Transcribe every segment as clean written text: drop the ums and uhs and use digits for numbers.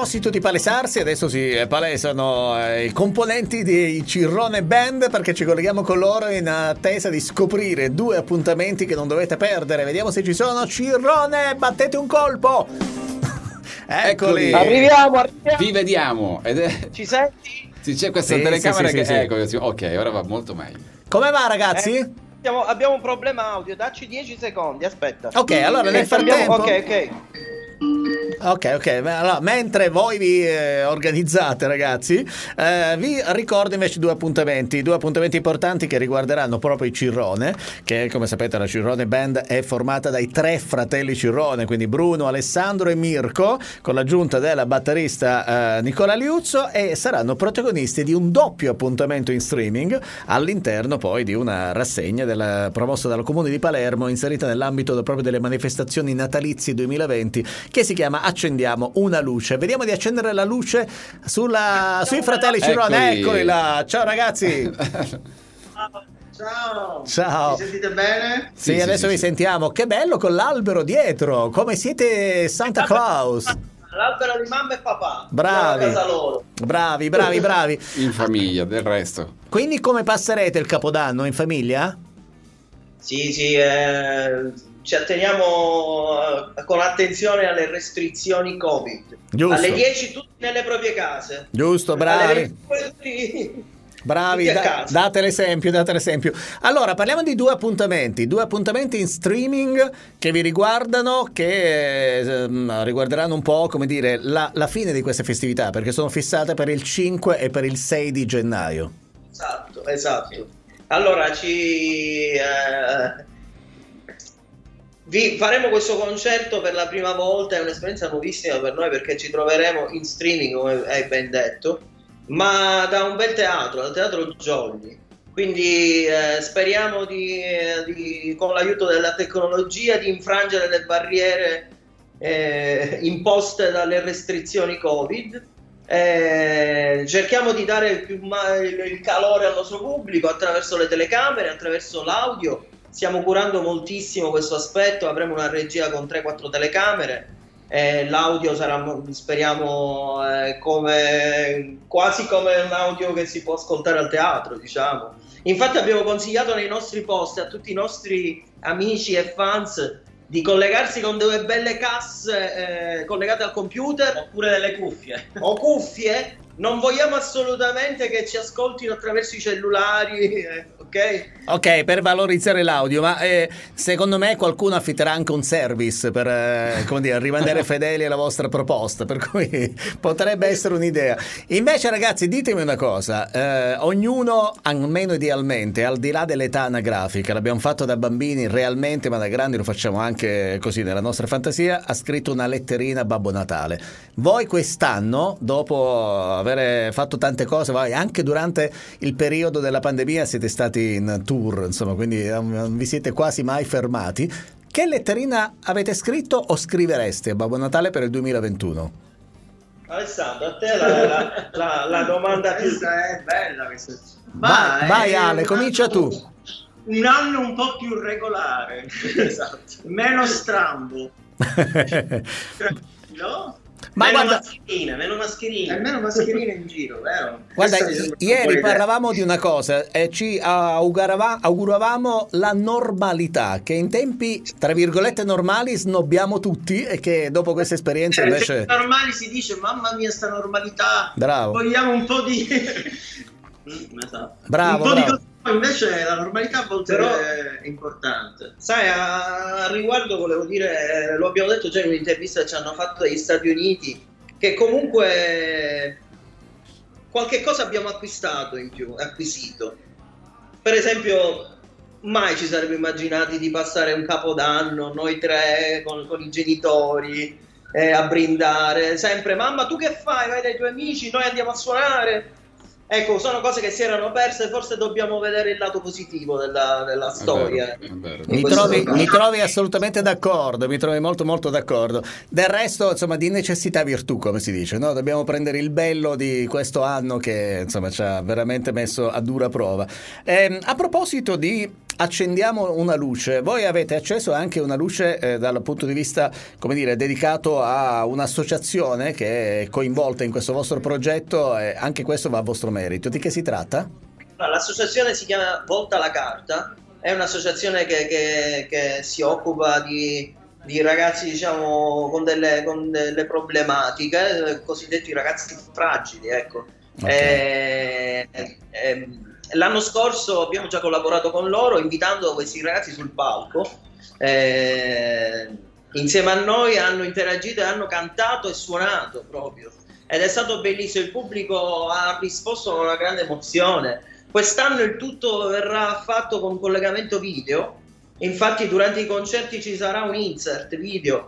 proposito di palesarsi, adesso si palesano i componenti di Cirrone Band, perché ci colleghiamo con loro in attesa di scoprire 2 appuntamenti che non dovete perdere. Vediamo se ci sono. Cirrone, battete un colpo! Eccoli! Arriviamo! Vi vediamo! Ci senti? Sì, c'è questa telecamera Ecco, ok, ora va molto meglio. Come va, ragazzi? Abbiamo un problema audio, dacci 10 secondi, aspetta. Ok, allora nel frattempo... Ok, allora, mentre voi vi organizzate, ragazzi, vi ricordo invece 2 appuntamenti importanti che riguarderanno proprio il Cirrone, che come sapete la Cirrone Band è formata dai 3 fratelli Cirrone, quindi Bruno, Alessandro e Mirko, con l'aggiunta della batterista Nicola Liuzzo, e saranno protagonisti di un doppio appuntamento in streaming all'interno poi di una rassegna promossa dal Comune di Palermo, inserita nell'ambito proprio delle manifestazioni natalizie 2020, che si chiama Accendiamo una luce. Vediamo di accendere la luce sui fratelli Cirrone. Eccoli là. Ciao ragazzi. Ciao. Mi sentite bene? Sì, adesso vi sentiamo. Che bello con l'albero dietro. Come siete Santa Claus? L'albero di mamma e papà. Bravi. Casa loro. Bravi. In famiglia, del resto. Quindi come passerete il Capodanno? In famiglia? Sì, ci atteniamo con attenzione alle restrizioni Covid. Giusto. Alle 10 tutti nelle proprie case. Giusto, bravi. Bravi, date l'esempio. Allora, parliamo di 2 appuntamenti in streaming che vi riguardano, che riguarderanno un po', come dire, la fine di queste festività, perché sono fissate per il 5 e per il 6 di gennaio. Esatto. Allora, vi faremo questo concerto per la prima volta, è un'esperienza nuovissima per noi perché ci troveremo in streaming, come hai ben detto, ma da un bel teatro, dal Teatro Jolly. Quindi speriamo con l'aiuto della tecnologia di infrangere le barriere imposte dalle restrizioni Covid. Cerchiamo di dare il calore al nostro pubblico attraverso le telecamere, attraverso l'audio. Stiamo curando moltissimo questo aspetto, avremo una regia con 3-4 telecamere, l'audio sarà, speriamo, quasi come un audio che si può ascoltare al teatro, diciamo. Infatti abbiamo consigliato nei nostri post a tutti i nostri amici e fans di collegarsi con 2 belle casse collegate al computer, oppure delle cuffie o cuffie. Non vogliamo assolutamente che ci ascoltino attraverso i cellulari, ok, per valorizzare l'audio, ma secondo me qualcuno affitterà anche un service per come dire, rimanere fedeli alla vostra proposta, per cui potrebbe essere un'idea. Invece ragazzi, ditemi una cosa, ognuno, almeno idealmente, al di là dell'età anagrafica, l'abbiamo fatto da bambini realmente, ma da grandi lo facciamo anche così nella nostra fantasia, ha scritto una letterina a Babbo Natale. Voi quest'anno, dopo avere fatto tante cose, anche durante il periodo della pandemia siete stati in tour, insomma, quindi non vi siete quasi mai fermati. Che letterina avete scritto o scrivereste a Babbo Natale per il 2021? Alessandro, a te la domanda più è bella questa. Vai Ale, comincia tu. Un anno un po' più regolare, esatto, meno strambo. No? Ma meno mascherine in giro, vero? Guarda, ieri parlavamo di una cosa, ci auguravamo la normalità, che in tempi tra virgolette normali snobbiamo tutti, e che dopo questa esperienza invece normali si dice mamma mia sta normalità, bravo, vogliamo un po' di esatto. Bravo. Invece la normalità a volte è importante. Sai, a riguardo volevo dire, lo abbiamo detto già in un'intervista che ci hanno fatto dagli Stati Uniti, che comunque qualche cosa abbiamo acquisito. Per esempio, mai ci saremmo immaginati di passare un Capodanno noi 3 con i genitori a brindare, sempre mamma tu che fai? Vai dai tuoi amici, noi andiamo a suonare. Ecco, sono cose che si erano perse, forse dobbiamo vedere il lato positivo della storia. È vero. Mi trovi assolutamente d'accordo, mi trovi molto molto d'accordo. Del resto, insomma, di necessità virtù, come si dice, no? Dobbiamo prendere il bello di questo anno che, insomma, ci ha veramente messo a dura prova. A proposito di accendiamo una luce. Voi avete acceso anche una luce dal punto di vista, come dire, dedicato a un'associazione che è coinvolta in questo vostro progetto, e anche questo va a vostro merito. Di che si tratta? L'associazione si chiama Volta la Carta, è un'associazione che si occupa di ragazzi, diciamo, con delle problematiche, cosiddetti ragazzi fragili, ecco. Okay. L'anno scorso abbiamo già collaborato con loro, invitando questi ragazzi sul palco. Insieme a noi hanno interagito e hanno cantato e suonato proprio. Ed è stato bellissimo, il pubblico ha risposto con una grande emozione. Quest'anno il tutto verrà fatto con collegamento video, infatti durante i concerti ci sarà un insert video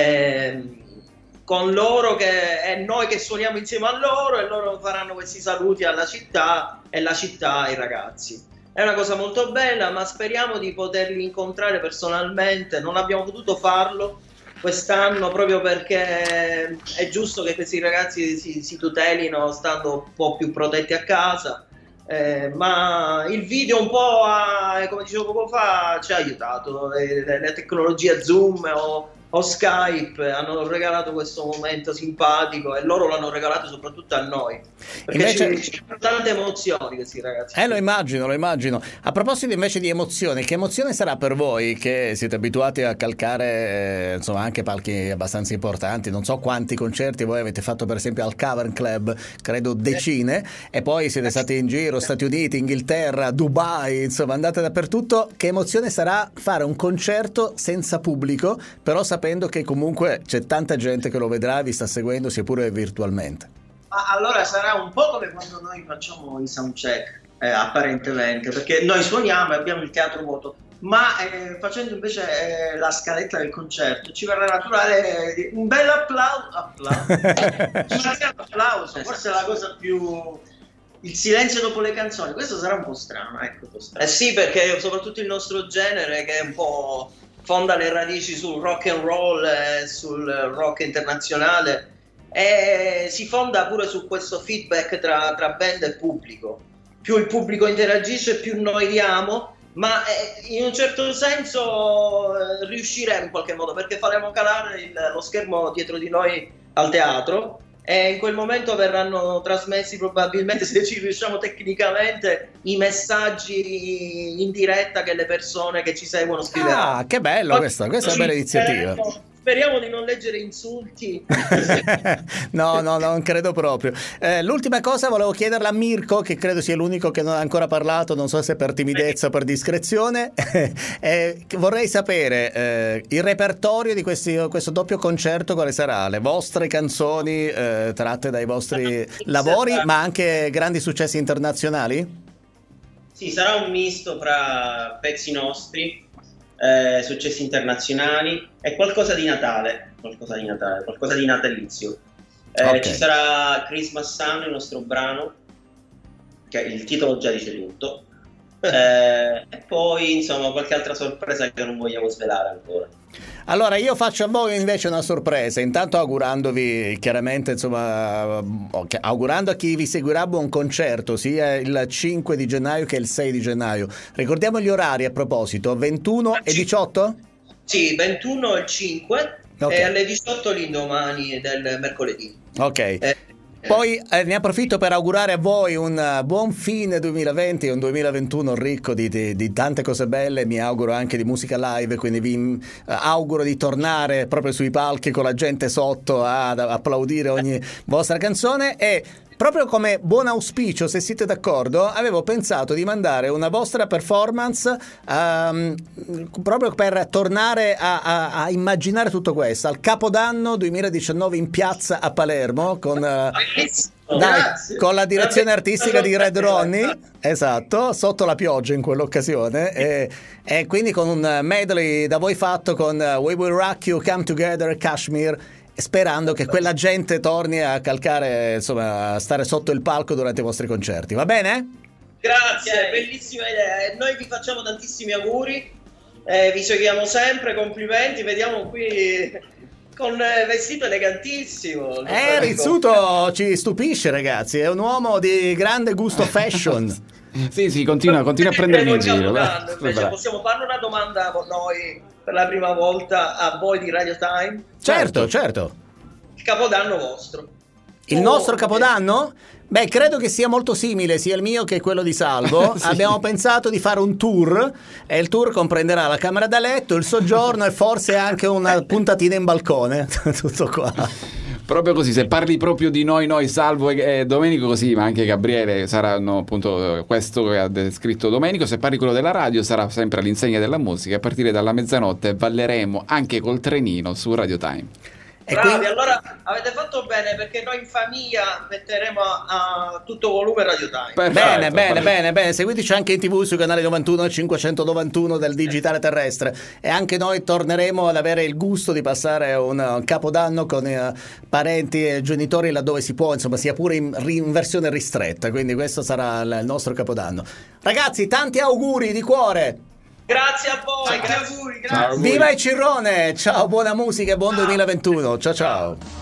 con loro e noi che suoniamo insieme a loro, e loro faranno questi saluti alla città e la città ai ragazzi. È una cosa molto bella, ma speriamo di poterli incontrare personalmente. Non abbiamo potuto farlo quest'anno proprio perché è giusto che questi ragazzi si tutelino stando un po' più protetti a casa. Ma il video un po', come dicevo poco fa, ci ha aiutato. Le tecnologie Zoom o Skype hanno regalato questo momento simpatico, e loro l'hanno regalato soprattutto a noi, perché Invece... ci sono tante emozioni questi ragazzi. Lo immagino. A proposito invece di emozioni, che emozione sarà per voi che siete abituati a calcare insomma anche palchi abbastanza importanti? Non so quanti concerti voi avete fatto, per esempio al Cavern Club, credo decine, e poi siete stati in giro Stati Uniti, Inghilterra, Dubai, insomma andate dappertutto. Che emozione sarà fare un concerto senza pubblico, però sapendo che comunque c'è tanta gente che lo vedrà e vi sta seguendo, sia pure virtualmente? Ma allora sarà un po' come quando noi facciamo i soundcheck, apparentemente, perché noi suoniamo e abbiamo il teatro vuoto, ma facendo invece la scaletta del concerto ci verrà naturale un bel applauso, forse è la cosa più... Il silenzio dopo le canzoni, questo sarà un po' strano, ecco. Sì, perché soprattutto il nostro genere, che è un po' fonda le radici sul rock and roll e sul rock internazionale, e si fonda pure su questo feedback tra band e pubblico. Più il pubblico interagisce, più noi diamo, ma in un certo senso riusciremo in qualche modo, perché faremo calare lo schermo dietro di noi al teatro, e in quel momento verranno trasmessi probabilmente, se ci riusciamo tecnicamente, i messaggi in diretta che le persone che ci seguono scriveranno. Ah, che bello, questa è una bella iniziativa. Speriamo di non leggere insulti. No, non credo proprio. L'ultima cosa volevo chiederla a Mirko, che credo sia l'unico che non ha ancora parlato, non so se per timidezza o per discrezione. Vorrei sapere il repertorio di questo doppio concerto, quale sarà? Le vostre canzoni tratte dai vostri lavori, ma anche grandi successi internazionali? Sì, sarà un misto fra pezzi nostri, successi internazionali e qualcosa di Natale, qualcosa di natalizio. Okay. Ci sarà Christmas Sun, il nostro brano, che il titolo già dice tutto, e poi insomma qualche altra sorpresa che non vogliamo svelare ancora. Allora io faccio a voi invece una sorpresa, intanto augurandovi chiaramente, insomma, augurando a chi vi seguirà buon concerto sia il 5 di gennaio che il 6 di gennaio. Ricordiamo gli orari a proposito, 21 e 18? Sì, 21 il 5, okay. E alle 18 l'indomani del mercoledì. Ok. Poi ne approfitto per augurare a voi un buon fine 2020 e un 2021 ricco di tante cose belle. Mi auguro anche di musica live, quindi vi auguro di tornare proprio sui palchi con la gente sotto ad applaudire ogni vostra canzone. E proprio come buon auspicio, se siete d'accordo, avevo pensato di mandare una vostra performance proprio per tornare a immaginare tutto questo al Capodanno 2019 in piazza a Palermo con la direzione artistica di Red Ronnie, esatto, sotto la pioggia in quell'occasione, e quindi con un medley da voi fatto con We Will Rock You, Come Together, Kashmir, sperando che quella gente torni a calcare, insomma, a stare sotto il palco durante i vostri concerti. Va bene? Grazie, bellissima idea. Noi vi facciamo tantissimi auguri, vi seguiamo sempre, complimenti, vediamo qui con vestito elegantissimo. Rizzuto ci stupisce, ragazzi, è un uomo di grande gusto fashion. Sì, continua a prendermi in giro. Invece possiamo fare una domanda con noi per la prima volta a voi di Radio Time? Certo. Il capodanno vostro. Il nostro capodanno? Beh, credo che sia molto simile sia il mio che quello di Salvo. Sì. Abbiamo pensato di fare un tour e il tour comprenderà la camera da letto, il soggiorno e forse anche una puntatina in balcone. Tutto qua. Proprio così, se parli proprio di noi Salvo e Domenico, così, ma anche Gabriele saranno appunto questo che ha descritto Domenico. Se parli quello della radio sarà sempre all'insegna della musica. A partire dalla mezzanotte balleremo anche col trenino su Radio Time. Bravi, allora avete fatto bene, perché noi in famiglia metteremo a tutto volume Radio Time. Perfetto, bene. Seguiteci anche in TV sui canali 91 e 591 del digitale terrestre, e anche noi torneremo ad avere il gusto di passare un capodanno con parenti e genitori laddove si può, insomma, sia pure in versione ristretta. Quindi questo sarà il nostro capodanno. Ragazzi, tanti auguri di cuore. Grazie a voi, grazie. Viva il Cirrone, ciao, buona musica e buon 2021, ciao.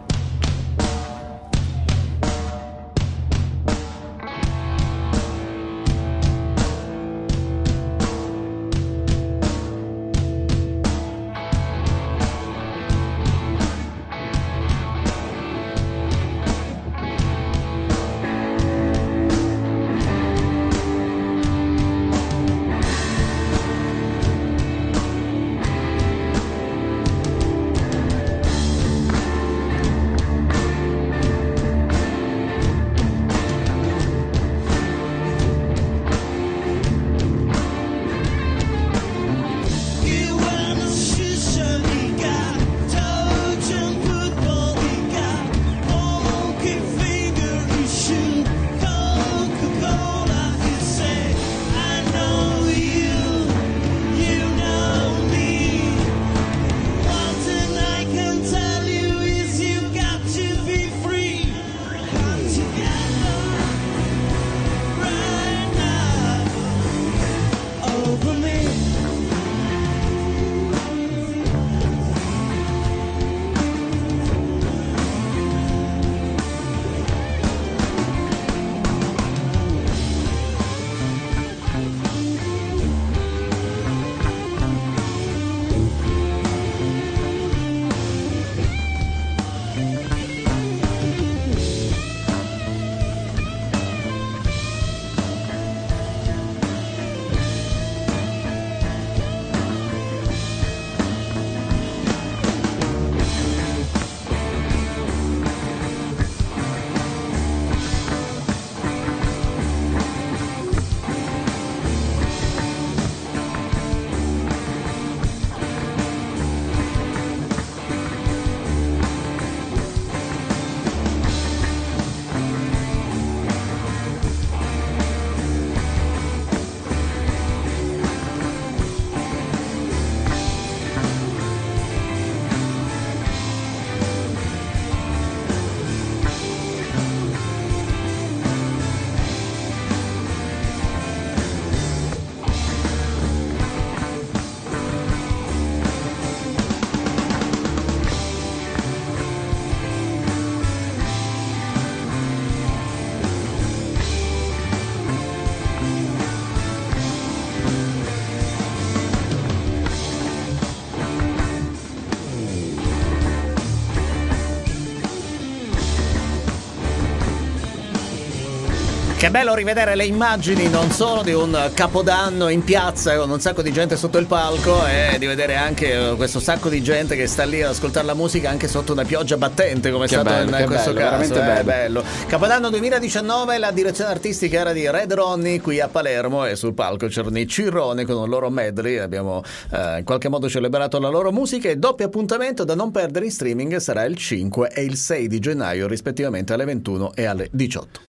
Che bello rivedere le immagini non solo di un capodanno in piazza con un sacco di gente sotto il palco, e di vedere anche questo sacco di gente che sta lì ad ascoltare la musica anche sotto una pioggia battente, come è stato in questo caso. Veramente bello. Capodanno 2019, la direzione artistica era di Red Ronnie qui a Palermo, e sul palco c'erano i Cirrone con il loro medley. Abbiamo in qualche modo celebrato la loro musica, e doppio appuntamento da non perdere in streaming sarà il 5 e il 6 di gennaio rispettivamente alle 21 e alle 18.